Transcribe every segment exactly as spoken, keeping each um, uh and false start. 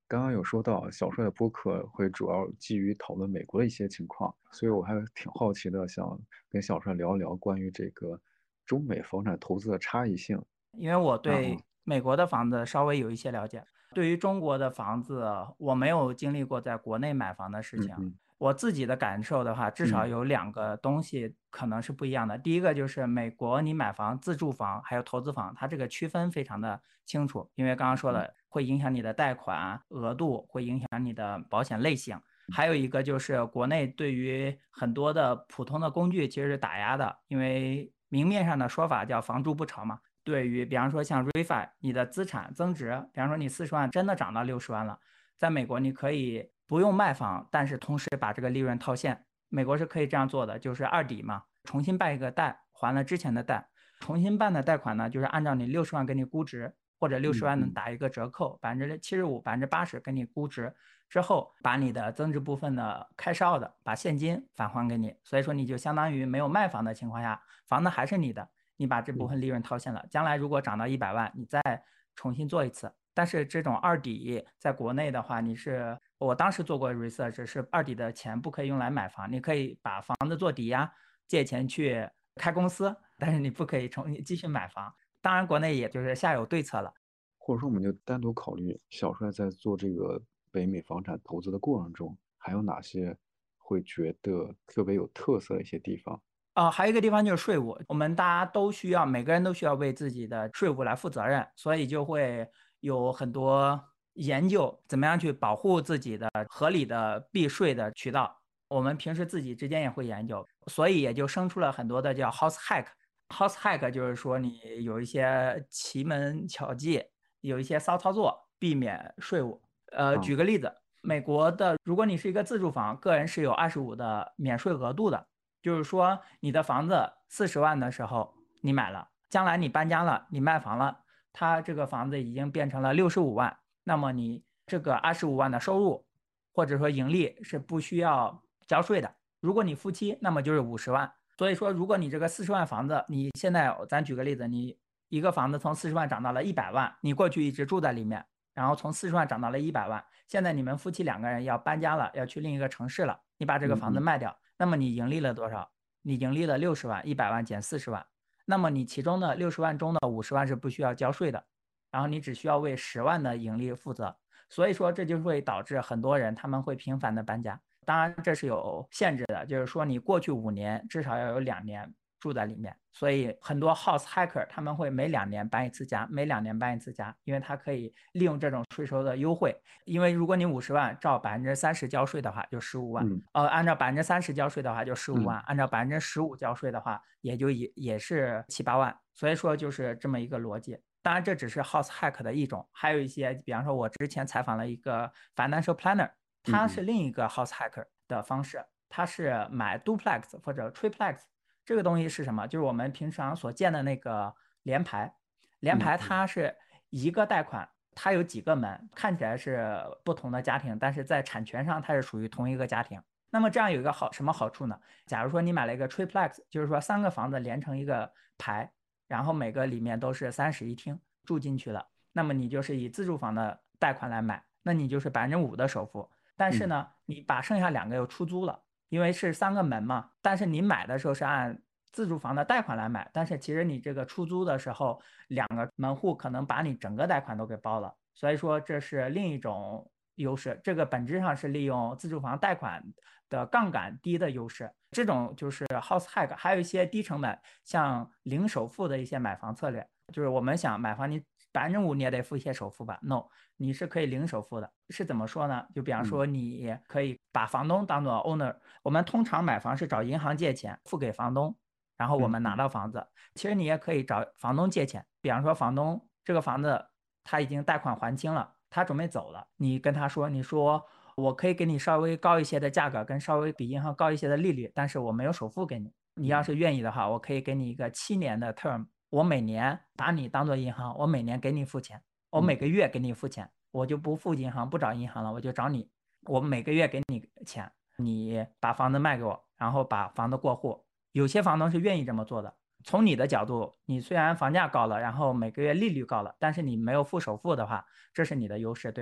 刚刚有说到小帅的播客会主要基于讨论美国的一些情况，所以我还挺好奇的，想跟小帅聊一聊关于这个中美房产投资的差异性。 因为我啊啊， 对美国的房子稍微有一些了解，对于中国的房子，我没有经历过在国内买房的事情。 嗯嗯我自己的感受的话，至少嗯有两个东西可能是不一样的。第一个就是美国，你买房、自住房还有投资房，它这个区分非常的清楚，因为刚刚说嗯了，会影响你的贷款额度，会影响你的保险类型。还有一个就是国内对于很多的普通的工具其实是打压的，因为明面上的说法叫房住不炒嘛。对于比方说像 refi，你的资产增值，比方说你四十万真的涨到六十万了，在美国你可以不用卖房，但是同时把这个利润套现。美国是可以这样做的，就是二抵嘛，重新办一个贷，还了之前的贷。重新办的贷款呢，就是按照你六十万给你估值，或者六十万能嗯嗯打一个折扣，百分之七十五、百分之八十给你估值之后，把你的增值部分的开销的，把现金返还给你。所以说你就相当于没有卖房的情况下，房子还是你的。你把这部嗯分利润套现了，将来如果涨到一百万，你再重新做一次。但是这种二抵在国内的话，你是我当时做过 research，是二抵的钱不可以用来买房，你可以把房子做抵押，借钱去开公司，但是你不可以重新继续买房。当然，国内也就是下有对策了。 或者说我们就单独考虑小帅在做这个北美房产投资的过程中，还有哪些会觉得特别有特色的一些地方。 呃，还有一个地方就是税务，我们大家都需要，每个人都需要为自己的税务来负责任，所以就会有很多研究，怎么样去保护自己的合理的避税的渠道。我们平时自己之间也会研究，所以也就生出了很多的叫 house hack。house hack 就是说你有一些奇门巧计，有一些骚操作，避免税务。呃， 啊， 举个例子，美国的，如果你是一个自住房，个人是有二十五的免税额度的。就是说你的房子四十万的时候你买了，将来你搬家了，你卖房了，它这个房子已经变成了六十五万，那么你这个二十五万的收入或者说盈利是不需要交税的。如果你夫妻，那么就是五十万。所以说，如果你这个四十万房子，你现在咱举个例子，你一个房子从四十万涨到了一百万，你过去一直住在里面，然后从四十万涨到了一百万，现在你们夫妻两个人要搬家了，要去另一个城市了，你把这个嗯嗯房子卖掉，那么你盈利了多少？你盈利了六十万，一百万减四十万，那么你其中的六十万中的五十万是不需要交税的，然后你只需要为十万的盈利负责。所以说，这就会导致很多人他们会频繁的搬家。当然，这是有限制的，就是说你过去五年至少要有两年住在里面。所以很多 house hacker 他们会每两年搬一次家，每两年搬一次家，因为他可以利用这种税收的优惠。因为如果你五十万照百分之三十交税的话，就十五万。 嗯呃，按照百分之三十交税的话就十五万， 嗯按照百分之十五交税的话，也就也也是七八万。所以说就是这么一个逻辑。当然，这只是 house hack 的一种，还有一些，比方说，我之前采访了一个 financial planner，他是嗯嗯另一个 house hacker 的方式，他是买 duplex 或者 triplex。这个东西是什么？就是我们平常所见的那个联排，联排嗯嗯它是一个贷款，它有几个门，看起来是不同的家庭，但是在产权上它是属于同一个家庭。那么这样有一个好什么好处呢？假如说你买了一个 triplex，就是说三个房子连成一个排，然后每个里面都是三室一厅住进去了，那么你就是以自住房的贷款来买，那你就是百分之五的首付。但是嗯呢，你把剩下两个又出租了，因为是三个门嘛。但是你买的时候是按自住房的贷款来买，但是其实你这个出租的时候，两个门户可能把你整个贷款都给包了。所以说这是另一种优势，这个本质上是利用自住房贷款的杠杆低的优势。这种就是 house hack，还有一些低成本，像零首付的一些买房策略，就是我们想买房，你百分之五你也得付一些首付吧？No，你是可以零首付的。是怎么说呢？就比方嗯说，你可以把房东当做 owner。我们通常买房是找银行借钱，付给房东，然后我们拿嗯嗯到房子。其实你也可以找房东借钱，比方说房东这个房子他已经贷款还清了，他准备走了，你跟他说，你说我可以给你稍微高一些的价格，跟稍微比银行高一些的利率，但是我没有首付给你。你要是愿意的话，我可以给你一个七年的 term，我每年把你当做银行，我每年给你付钱，我每个嗯月给你付钱，我就不付银行，不找银行了，我就找你，我每个月给你钱，你把房子卖给我，然后把房子过户。有些房东是愿意这么做的。从你的角度，你虽然房价高了，然后每个月利率高了，但是你没有付首付的话，这是你的优势，对吧？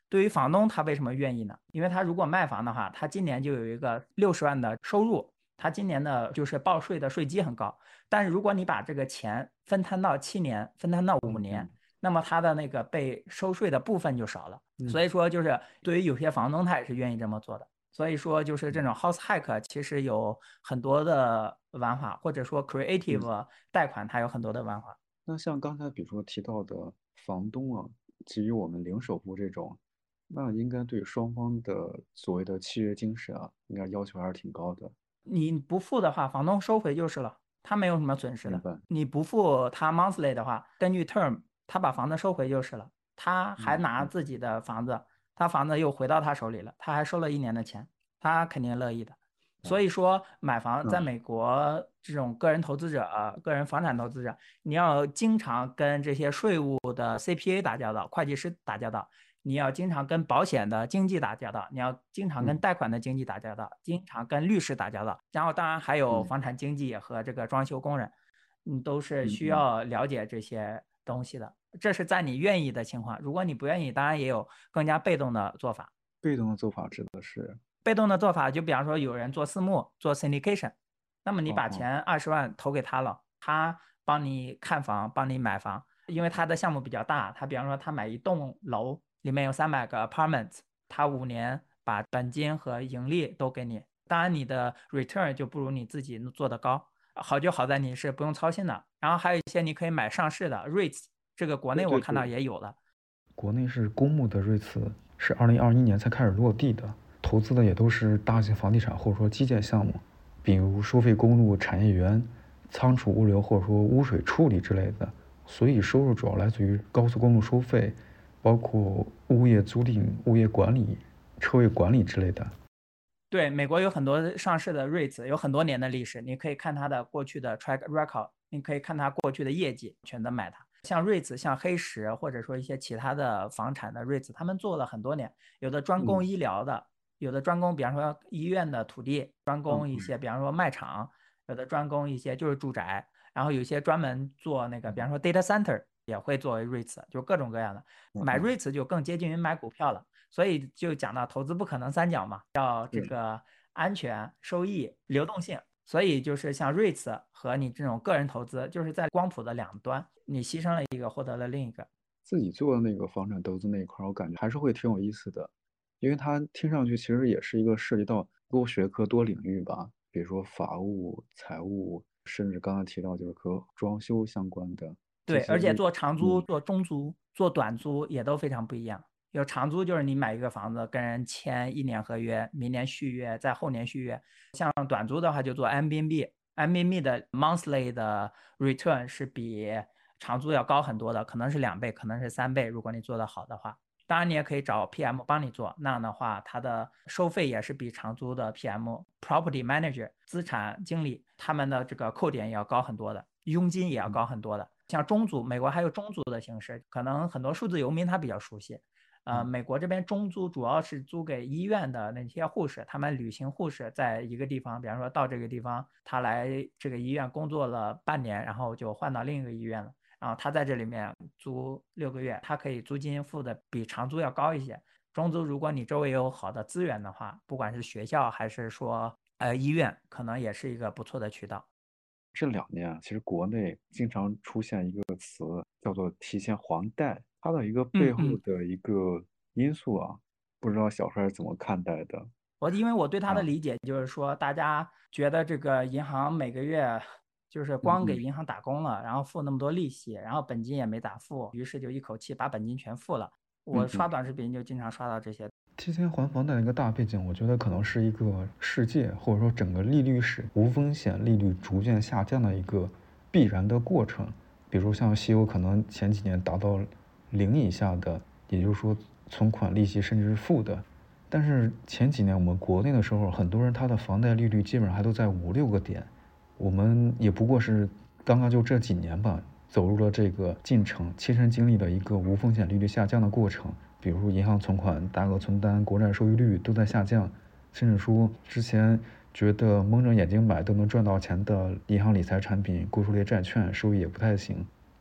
对于房东，他为什么愿意呢？因为他如果卖房的话，他今年就有一个六十万的收入，他今年的就是报税的税基很高。但是如果你把这个钱分摊到七年，分摊到五年， 嗯那么他的那个被收税的部分就少了。 嗯所以说，就是对于有些房东，他也是愿意这么做的。所以说，就是这种 house hack 其实有很多的玩法，或者说 creative 嗯。 贷款，它有很多的玩法。 那像刚才比如说提到的房东啊，给予我们零首付这种，那应该对双方的所谓的契约精神啊，应该要求还是挺高的。 你不付的话，房东收回就是了，他没有什么损失的。 明白。 你不付他 monthly 的话，根据 term，他把房子收回就是了，他还嗯嗯拿自己的房子，他房子又回到他手里了，他还收了一年的钱，他肯定乐意的。所以说，买房在嗯美国这种个人投资者、个人房产投资者，你要经常跟这些税务的 C P A 打交道，会计师打交道。你要经常跟保险的经纪打交道，你要经常跟嗯贷款的经纪打交道，经常跟律师打交道，然后当然还有嗯房产经纪和这个装修工人，你都是需嗯嗯。 要了解这些东西的。这是在你愿意的情况，如果你不愿意，当然也有更加被动的做法。 被动的做法指的是。 被动的做法，就比方说有人做私募、做 syndication，那么你把哦哦。 钱二十万投给他了，他帮你看房，帮你买房，因为他的项目比较大，他比方说他买一栋楼，里面有三百个 apartments，他五年把本金和盈利都给你，当然你的 return 就不如你自己做的高。好就好在你是不用操心的，然后还有一些你可以买上市的 REITs，这个国内我看到对对对。 也有了。 国内是公募的瑞慈，是二零二一年才开始落地的，投资的也都是大型房地产或者说基建项目，比如收费公路、产业园、仓储物流或者说污水处理之类的。所以收入主要来自于高速公路收费，包括物业租赁、物业管理、车位管理之类的。 对，美国有很多上市的 REITs，有很多年的历史，你可以看它的过去的 track record，你可以看它过去的业绩，选择买它。像 REITs，像黑石或者说一些其他的房产的 REITs，他们做了很多年，有的专攻嗯医疗的，有的专攻比方说医院的土地，专攻一嗯些比方说卖场，有的专攻一些就是住宅，然后有些专门做那个比方说 data center 也会作为 REITs，就各种各样的。买嗯嗯。 REITs 就更接近于买股票了。所以就讲到投资不可能三角嘛，要这是。 个安全、收益、流动性。所以就是像 REITs 和你这种个人投资，就是在光谱的两端，你牺牲了一个，获得了另一个。 自己做的那个房产投资那一块儿，我感觉还是会挺有意思的，因为它听上去其实也是一个涉及到多学科多领域吧，比如说法务、财务，甚至刚才提到就是和装修相关的这对， 些类。 而且做长租、 嗯做中租、做短租也都非常不一样。有长租就是你买一个房子跟人签一年合约，明年续约，在后年续约。像短租的话就做 Airbnb，Airbnb 的 monthly 的 return 是比长租要高很多的，可能是两倍，可能是三倍，如果你做得好的话。当然你也可以找 P M 帮你做，那样的话它的收费也是比长租的 P M、Property Manager、资产经理他们的这个扣点也要高很多的，佣金也要高很多的。像中租，美国还有中租的形式，可能很多数字游民他比较熟悉。呃，美国这边中租主要是租给医院的那些护士，他们旅行护士在一个地方，比方说到这个地方，他来这个医院工作了半年，然后就换到另一个医院了，然后他在这里面租六个月，他可以租金付的比长租要高一些。中租如果你周围有好的资源的话，不管是学校还是说呃医院，可能也是一个不错的渠道。 这两年啊，其实国内经常出现一个词叫做提前还贷，它的一个背后嗯嗯， 的一个因素啊，不知道小帅是怎么看待的？ 我因为我对他的啊。 理解就是说，大家觉得这个银行每个月就是光给嗯嗯银行打工了，然后付那么多利息，然后本金也没打付，于是就一口气把本金全付了。我嗯嗯。 刷短视频就经常刷到这些。 提前还房贷的一个大背景，我觉得可能是一个世界或者说整个利率史无风险利率逐渐下降的一个必然的过程。比如像西欧可能前几年达到零以下的，也就是说存款利息甚至是负的。但是前几年我们国内的时候，很多人他的房贷利率基本上还都在五六个点，我们也不过是刚刚就这几年吧，走入了这个进程，亲身经历了一个无风险利率下降的过程。比如银行存款、大额存单、国债收益率都在下降，甚至说之前觉得蒙着眼睛买都能赚到钱的银行理财产品、贵数类债券收益也不太行。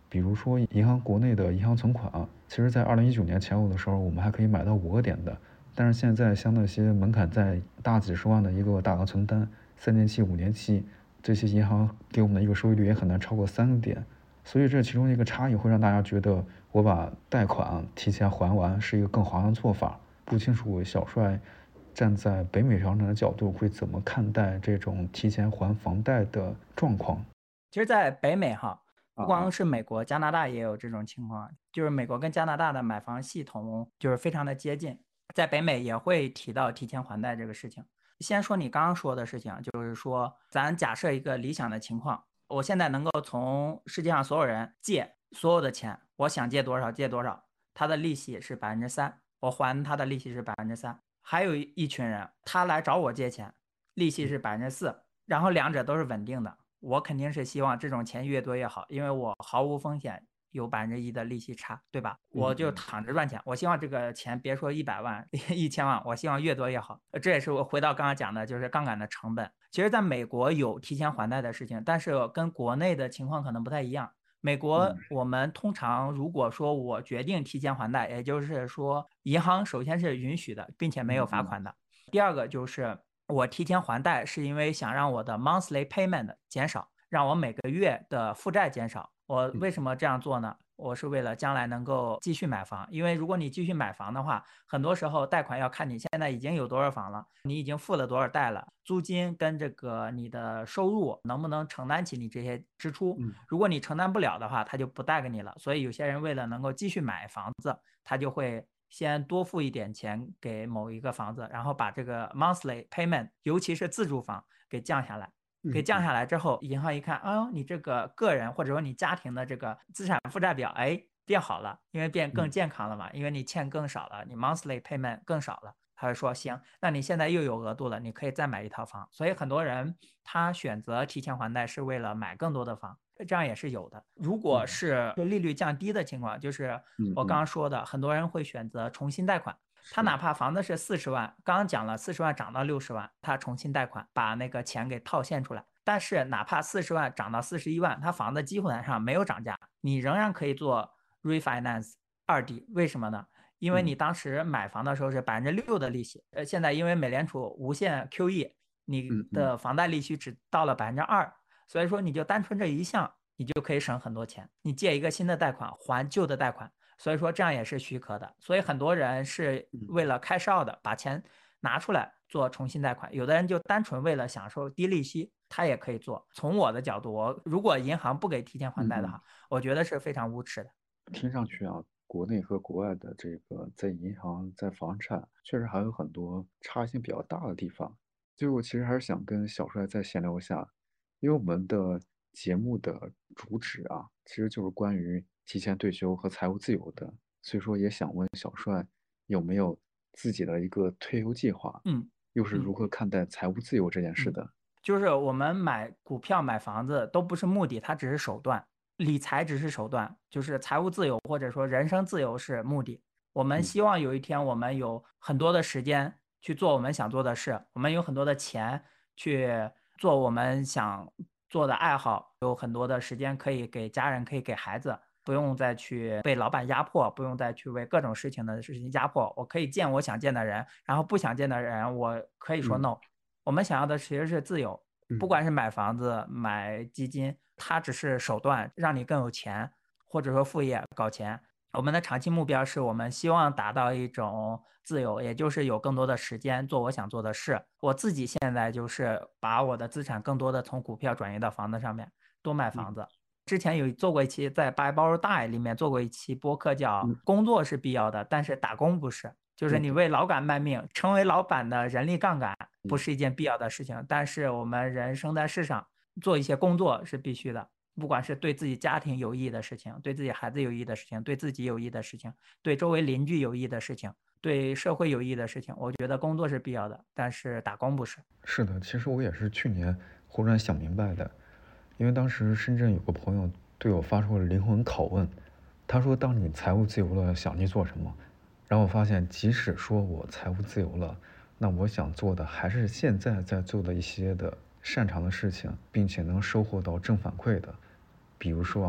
比如说银行国内的银行存款，其实在二零一九年前后的时候，我们还可以买到五个点的，但是现在像那些门槛在大几十万的一个大额存单，三年期、五年期，这些银行给我们的一个收益率也很难超过三个点，所以这其中一个差异会让大家觉得我把贷款提前还完是一个更划算的做法。不清楚小帅站在北美商人的角度会怎么看待这种提前还房贷的状况？ 其实，在北美哈，不光啊， 是美国，加拿大也有这种情况，就是美国跟加拿大的买房系统就是非常的接近，在北美也会提到提前还贷这个事情。先说你刚刚说的事情，就是说咱假设一个理想的情况，我现在能够从世界上所有人借所有的钱，我想借多少借多少，他的利息是百分之三，我还他的利息是百分之三。还有一群人，他来找我借钱，利息是百分之四，然后两者都是稳定的。我肯定是希望这种钱越多越好，因为我毫无风险，有百分之一的利息差，对吧？我就躺着赚钱，我希望这个钱别说一百万、一千万，我希望越多越好。这也是我回到刚刚讲的，就是杠杆的成本。其实，在美国有提前还贷的事情，但是跟国内的情况可能不太一样。美国我们通常如果说我决定提前还贷，也就是说银行首先是允许的，并且没有罚款的。第二个就是我提前还贷是因为想让我的 monthly payment 减少，让我每个月的负债减少。我为什么这样做呢？我是为了将来能够继续买房，因为如果你继续买房的话，很多时候贷款要看你现在已经有多少房了，你已经付了多少贷了，租金跟这个你的收入能不能承担起你这些支出。如果你承担不了的话，他就不贷给你了。所以有些人为了能够继续买房子，他就会先多付一点钱给某一个房子，然后把这个 monthly payment， 尤其是自住房给降下来。给降下来之后，银行一看，哦，你这个个人或者说你家庭的这个资产负债表，哎，变好了，因为变更健康了嘛，因为你欠更少了，你 monthly payment 更少了，他就说行，那你现在又有额度了，你可以再买一套房。所以很多人他选择提前还贷是为了买更多的房，这样也是有的。如果是利率降低的情况，就是我刚刚说的，很多人会选择重新贷款。他哪怕房子是四十万，刚刚讲了四十万涨到六十万，他重新贷款把那个钱给套现出来。但是哪怕四十万涨到四十一万，他房子基本上没有涨价，你仍然可以做 refinance 二 D。为什么呢？因为你当时买房的时候是百分之六的利息，呃，现在因为美联储无限 Q E， 你的房贷利息只到了百分之二，所以说你就单纯这一项，你就可以省很多钱。你借一个新的贷款还旧的贷款。所以说这样也是许可的，所以很多人是为了开少的，把钱拿出来做重新贷款，有的人就单纯为了享受低利息，他也可以做。从我的角度，我如果银行不给提前还贷的话，我觉得是非常无耻的。 听上去啊，国内和国外的这个在银行、在房产，确实还有很多差异性比较大的地方。最后，其实还是想跟小帅再闲聊一下，因为我们的节目的主旨啊，其实就是关于提前退休和财务自由的，所以说也想问小帅有没有自己的一个退休计划， 嗯， 又是如何看待财务自由这件事的？ 嗯、就是我们买股票、买房子都不是目的，它只是手段。理财只是手段，就是财务自由或者说人生自由是目的。我们希望有一天我们有很多的时间去做我们想做的事，我们有很多的钱去做我们想做的爱好，有很多的时间可以给家人，可以给孩子，不用再去被老板压迫，不用再去为各种事情的事情压迫。我可以见我想见的人，然后不想见的人我可以说 no。我们想要的其实是自由。不管是买房子、买基金，它只是手段，让你更有钱，或者说副业搞钱。我们的长期目标是我们希望达到一种自由，也就是有更多的时间做我想做的事。我自己现在就是把我的资产更多的从股票转移到房子上面，多买房子。之前有做过一期在 Buy Borrow Die 里面做过一期播客，叫工作是必要的，但是打工不是。就是你为老板卖命，成为老板的人力杠杆不是一件必要的事情，但是我们人生在世上做一些工作是必须的，不管是对自己家庭有益的事情，对自己孩子有益的事情，对自己有益的事情，对周围邻居有益的事情，对社会有益的事情，我觉得工作是必要的，但是打工不是。 是的，其实我也是去年忽然想明白的，因为当时深圳有个朋友对我发出了灵魂拷问，他说当你财务自由了想去做什么？然后我发现即使说我财务自由了，那我想做的还是现在在做的一些的擅长的事情，并且能收获到正反馈的。比如说啊，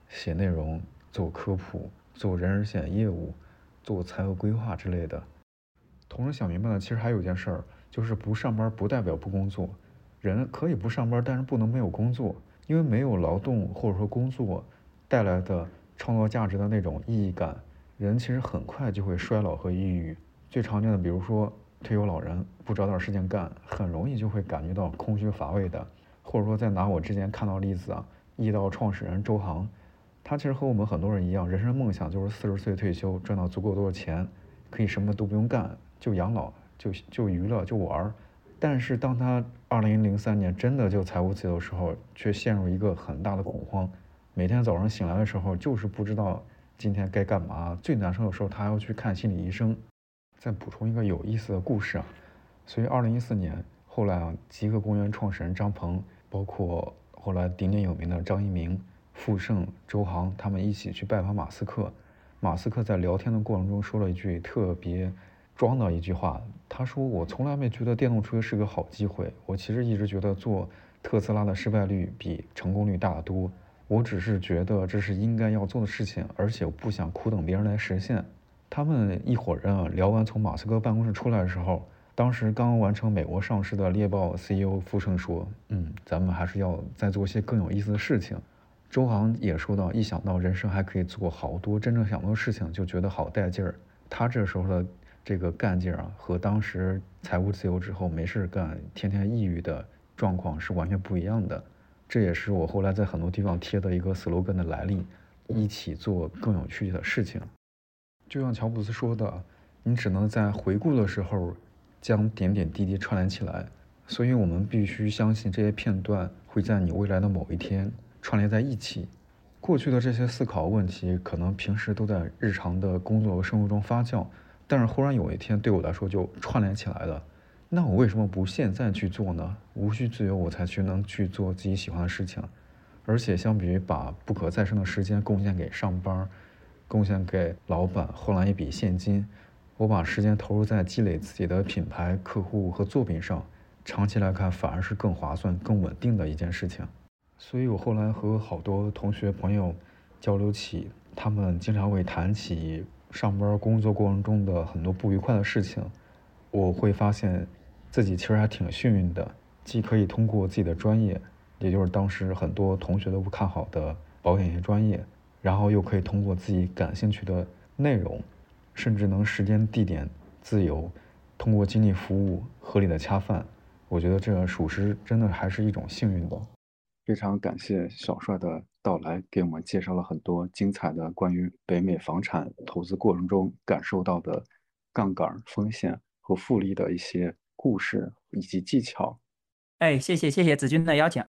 写内容、做科普、做人身险业务、做财务规划之类的。同时想明白了，其实还有一件事儿，就是不上班不代表不工作。人可以不上班，但是不能没有工作，因为没有劳动或者说工作带来的创造价值的那种意义感，人其实很快就会衰老和抑郁。最常见的，比如说退休老人不找点事情干，很容易就会感觉到空虚乏味的。或者说再拿我之前看到的例子啊，易道创始人周航，他其实和我们很多人一样，人生梦想就是四十岁退休，赚到足够多的钱，可以什么都不用干，就养老，就就娱乐，就玩儿。但是当他二零零三年真的就财务自由的时候，却陷入一个很大的恐慌。每天早上醒来的时候，就是不知道今天该干嘛。最难受的时候，他还要去看心理医生。再补充一个有意思的故事啊，所以二零一四年，后来啊，极客公园创始人张鹏，包括后来鼎鼎有名的张一鸣、傅盛、周航，他们一起去拜访马斯克。马斯克在聊天的过程中说了一句特别装的一句话，他说：“我从来没觉得电动车是个好机会，我其实一直觉得做特斯拉的失败率比成功率大得多。我只是觉得这是应该要做的事情，而且我不想苦等别人来实现。”他们一伙人啊，聊完从马斯克办公室出来的时候，当时刚刚完成美国上市的猎豹 C E O 傅盛说：“嗯，咱们还是要再做些更有意思的事情。”周航也说到，一想到人生还可以做好多真正想做的事情，就觉得好带劲儿。他这时候的这个干劲儿啊，和当时财务自由之后没事干、天天抑郁的状况是完全不一样的。这也是我后来在很多地方贴的一个 slogan 的来历：一起做更有趣的事情。就像乔布斯说的，你只能在回顾的时候将点点滴滴串联起来，所以我们必须相信这些片段会在你未来的某一天串联在一起。过去的这些思考问题，可能平时都在日常的工作和生活中发酵，但是忽然有一天对我来说就串联起来了。那我为什么不现在去做呢？无需自由，我才去能去做自己喜欢的事情。而且相比于把不可再生的时间贡献给上班，贡献给老板换来一笔现金，我把时间投入在积累自己的品牌、客户和作品上，长期来看反而是更划算、更稳定的一件事情。所以我后来和好多同学朋友交流起，他们经常会谈起上班工作过程中的很多不愉快的事情，我会发现自己其实还挺幸运的，既可以通过自己的专业，也就是当时很多同学都不看好的保险业专业，然后又可以通过自己感兴趣的内容，甚至能时间地点自由，通过精力服务合理的恰饭。我觉得这属实真的还是一种幸运的。 非常感谢小帅的到来，给我们介绍了很多精彩的关于北美房产投资过程中感受到的杠杆风险和复利的一些故事以及技巧。 哎，谢谢谢谢子君的邀请。